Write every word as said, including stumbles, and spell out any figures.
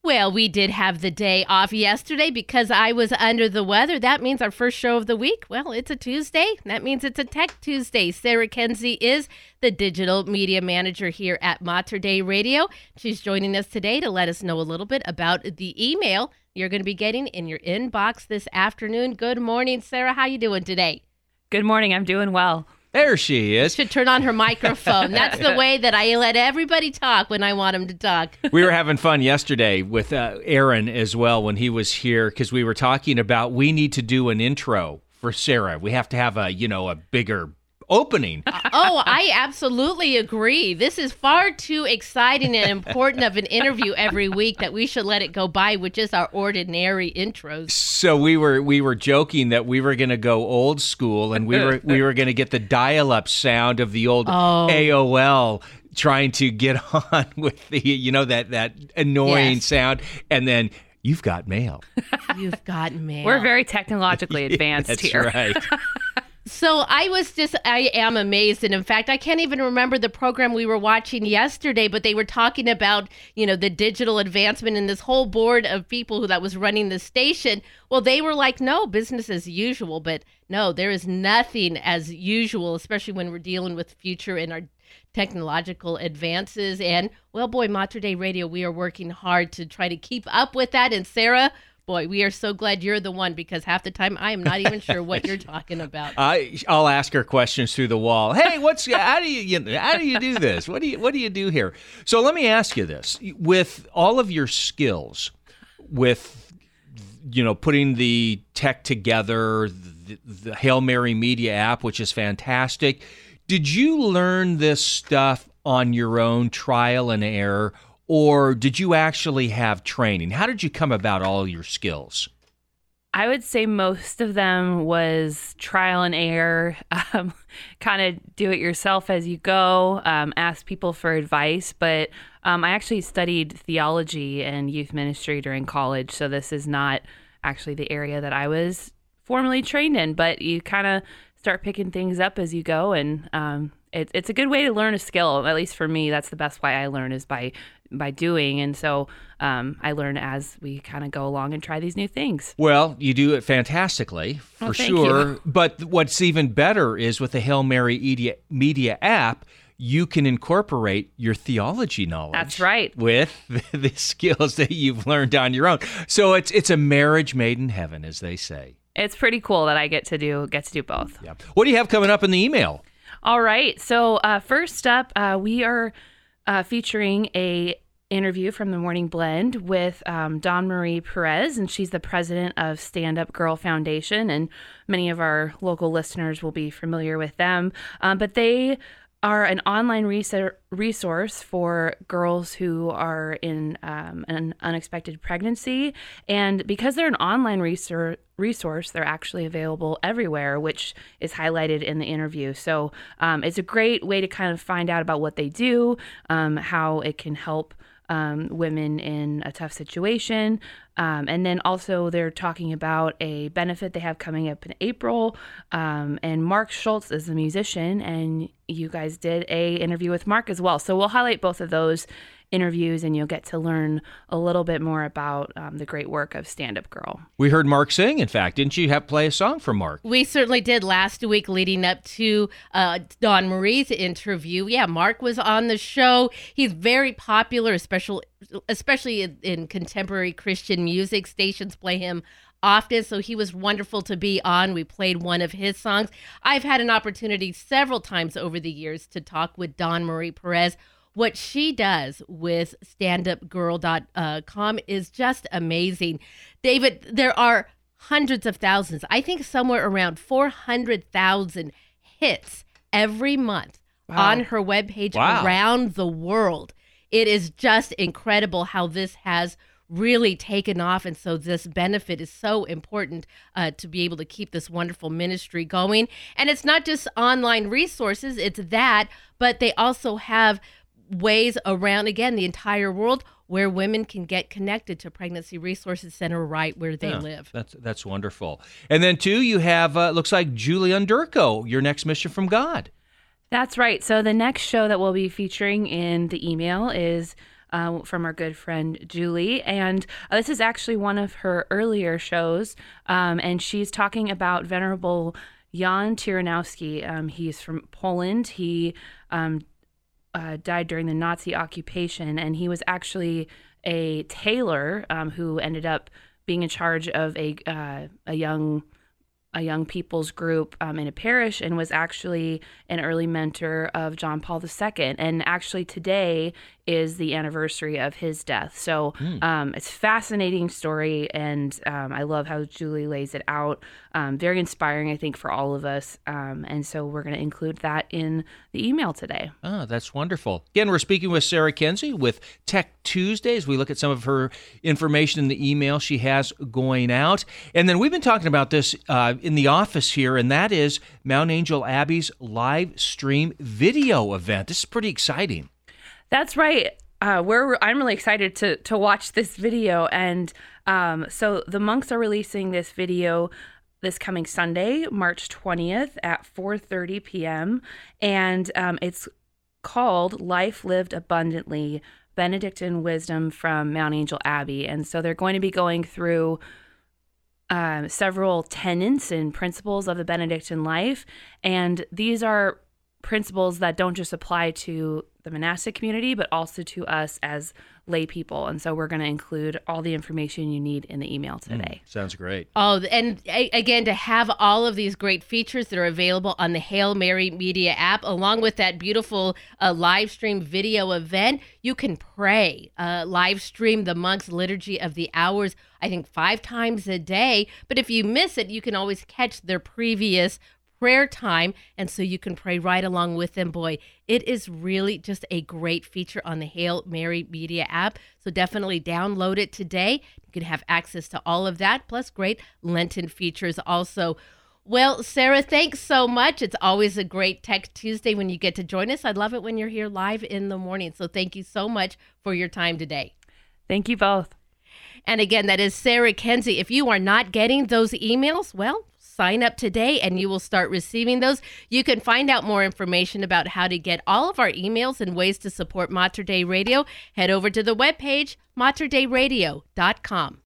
Well, we did have the day off yesterday because I was under the weather. That means our first show of the week, well, it's a Tuesday. That means it's a Tech Tuesday. Sarah Kenzie is the digital media manager here at Mater Dei Radio. She's joining us today to let us know a little bit about the email you're going to be getting in your inbox this afternoon. Good morning, Sarah. How you doing today? Good morning. I'm doing well. There she is. Should turn on her microphone. That's the way that I let everybody talk when I want them to talk. We were having fun yesterday with uh, Aaron as well when he was here because we were talking about we need to do an intro for Sarah. We have to have a, you know, a bigger opening. Oh, I absolutely agree. This is far too exciting and important of an interview every week that we should let it go by with just our ordinary intros. So we were we were joking that we were going to go old school and we were we were going to get the dial-up sound of the old Oh. A O L trying to get on with the, you know, that that annoying Yes. sound, and then you've got mail. You've got mail. We're very technologically advanced That's here. right. So I was just, I am amazed. And in fact, I can't even remember the program we were watching yesterday, but they were talking about, you know, the digital advancement and this whole board of people who that was running the station. Well, they were like, no, business as usual. But no, there is nothing as usual, especially when we're dealing with future and our technological advances. And well, boy, Mater Dei Radio, we are working hard to try to keep up with that. And Sarah, boy, we are so glad you're the one because half the time I am not even sure what you're talking about. I I'll ask her questions through the wall. Hey, what's how do you, you know, how do you do this? What do you what do you do here? So let me ask you this: with all of your skills, with you know putting the tech together, the, the Hail Mary Media app, which is fantastic, did you learn this stuff on your own, trial and error? Or did you actually have training? How did you come about all your skills? I would say most of them was trial and error, um, kind of do it yourself as you go, um, ask people for advice. But um, I actually studied theology and youth ministry during college, so this is not actually the area that I was formally trained in. But you kind of start picking things up as you go, and um, it, it's a good way to learn a skill. At least for me, that's the best way I learn is by by doing. And so um, I learn as we kind of go along and try these new things. Well, you do it fantastically, for Oh, thank sure. you. But what's even better is with the Hail Mary Media, Media app, you can incorporate your theology knowledge. That's right. With the, the skills that you've learned on your own. So it's it's a marriage made in heaven, as they say. It's pretty cool that I get to do get to do both. Yeah. What do you have coming up in the email? All right. So uh, first up, uh, we are uh, featuring a interview from the Morning Blend with um, Dawn Marie Perez, and she's the president of Stand Up Girl Foundation, and many of our local listeners will be familiar with them. Um, but they are an online resor- resource for girls who are in um, an unexpected pregnancy. And because they're an online resor- resource, they're actually available everywhere, which is highlighted in the interview. So um, it's a great way to kind of find out about what they do, um, how it can help Um, women in a tough situation. Um, and then also they're talking about a benefit they have coming up in April. Um, and Mark Schultz is the musician, and you guys did a interview with Mark as well. So we'll highlight both of those interviews, and you'll get to learn a little bit more about um, the great work of Stand Up Girl. We heard Mark sing, in fact. Didn't you have play a song for Mark? We certainly did last week leading up to uh, Dawn Marie's interview. Yeah, Mark was on the show. He's very popular, especially, especially in, in contemporary Christian music. Stations play him often, so he was wonderful to be on. We played one of his songs. I've had an opportunity several times over the years to talk with Dawn Marie Perez. What she does with stand up girl dot com is just amazing. David, there are hundreds of thousands, I think somewhere around four hundred thousand hits every month Wow. on her webpage Wow. around the world. It is just incredible how this has really taken off. And so this benefit is so important uh, to be able to keep this wonderful ministry going. And it's not just online resources, it's that, but they also have ways around, again, the entire world where women can get connected to Pregnancy Resources Center right where they Yeah, live. That's that's wonderful. And then, too, you have, uh, looks like Julie Underko, your next mission from God. That's right. So the next show that we'll be featuring in the email is uh, from our good friend Julie. And uh, this is actually one of her earlier shows, um, and she's talking about Venerable Jan Tyranowski. Um, he's from Poland. He um, uh, died during the Nazi occupation, and he was actually a tailor um, who ended up being in charge of a uh, a young a young people's group um, in a parish, and was actually an early mentor of John Paul the Second. And actually today is the anniversary of his death. So mm. um, it's a fascinating story, and um, I love how Julie lays it out. Um, very inspiring, I think, for all of us. Um, and so we're going to include that in the email today. Oh, that's wonderful. Again, we're speaking with Sarah Kenzie with Tech Tuesdays. We look at some of her information in the email she has going out. And then we've been talking about this uh, in the office here, and that is Mount Angel Abbey's live stream video event. This is pretty exciting. That's right. Uh, we're I'm really excited to to watch this video, and um, so the monks are releasing this video this coming Sunday, March twentieth at four thirty p.m. and um, it's called "Life Lived Abundantly: Benedictine Wisdom from Mount Angel Abbey," and so they're going to be going through um, several tenets and principles of the Benedictine life, and these are principles that don't just apply to the monastic community, but also to us as lay people. And so we're going to include all the information you need in the email today. Mm, sounds great. Oh, and a- again, to have all of these great features that are available on the Hail Mary Media app, along with that beautiful uh, live stream video event, you can pray, uh, live stream the monks' liturgy of the hours, I think five times a day. But if you miss it, you can always catch their previous prayer time, and so you can pray right along with them. Boy, it is really just a great feature on the Hail Mary Media app, so definitely download it today. You can have access to all of that, plus great Lenten features also. Well, Sarah, thanks so much. It's always a great Tech Tuesday when you get to join us. I love it when you're here live in the morning, so thank you so much for your time today. Thank you both. And again, that is Sarah Kenzie. If you are not getting those emails, well, sign up today and you will start receiving those. You can find out more information about how to get all of our emails and ways to support Mater Dei Radio. Head over to the webpage, mater dei radio dot com.